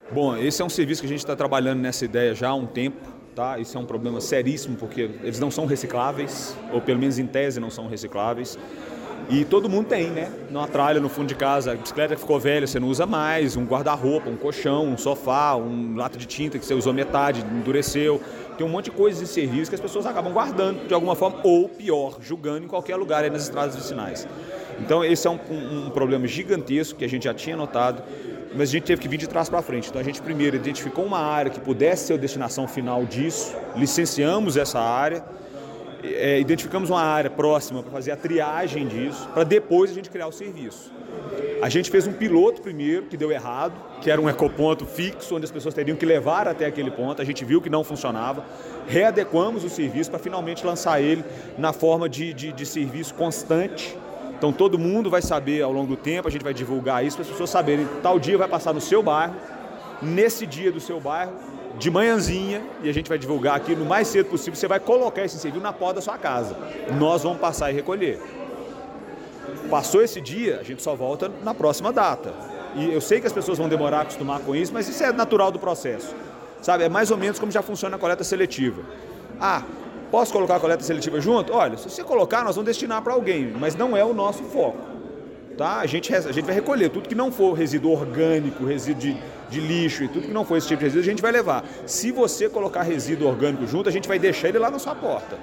Bom, esse é um serviço que a gente está trabalhando nessa ideia já há um tempo, tá? Isso é um problema seríssimo porque eles não são recicláveis, ou pelo menos em tese não são recicláveis. E todo mundo tem, né? Numa tralha no fundo de casa, a bicicleta ficou velha, você não usa mais, um guarda-roupa, um colchão, um sofá, um lata de tinta que você usou metade, endureceu. Tem um monte de coisas de serviço que as pessoas acabam guardando de alguma forma, ou pior, jogando em qualquer lugar aí nas estradas vicinais. Então esse é um problema gigantesco que a gente já tinha notado, mas a gente teve que vir de trás para frente. Então a gente primeiro identificou uma área que pudesse ser a destinação final disso, licenciamos essa área, identificamos uma área próxima para fazer a triagem disso, para depois a gente criar o serviço. A gente fez um piloto primeiro, que deu errado, que era um ecoponto fixo, onde as pessoas teriam que levar até aquele ponto. A gente viu que não funcionava, readequamos o serviço para finalmente lançar ele na forma de serviço constante. Então todo mundo vai saber ao longo do tempo, a gente vai divulgar isso para as pessoas saberem, tal dia vai passar no seu bairro, nesse dia do seu bairro, de manhãzinha, e a gente vai divulgar aqui no mais cedo possível, você vai colocar esse serviço na porta da sua casa. Nós vamos passar e recolher. Passou esse dia, a gente só volta na próxima data. E eu sei que as pessoas vão demorar a acostumar com isso, mas isso é natural do processo. Sabe, é mais ou menos como já funciona a coleta seletiva. Ah, posso colocar a coleta seletiva junto? Olha, se você colocar, nós vamos destinar para alguém, mas não é o nosso foco. Tá? A gente vai recolher tudo que não for resíduo orgânico, resíduo de lixo e tudo que não for esse tipo de resíduo, a gente vai levar. Se você colocar resíduo orgânico junto, a gente vai deixar ele lá na sua porta.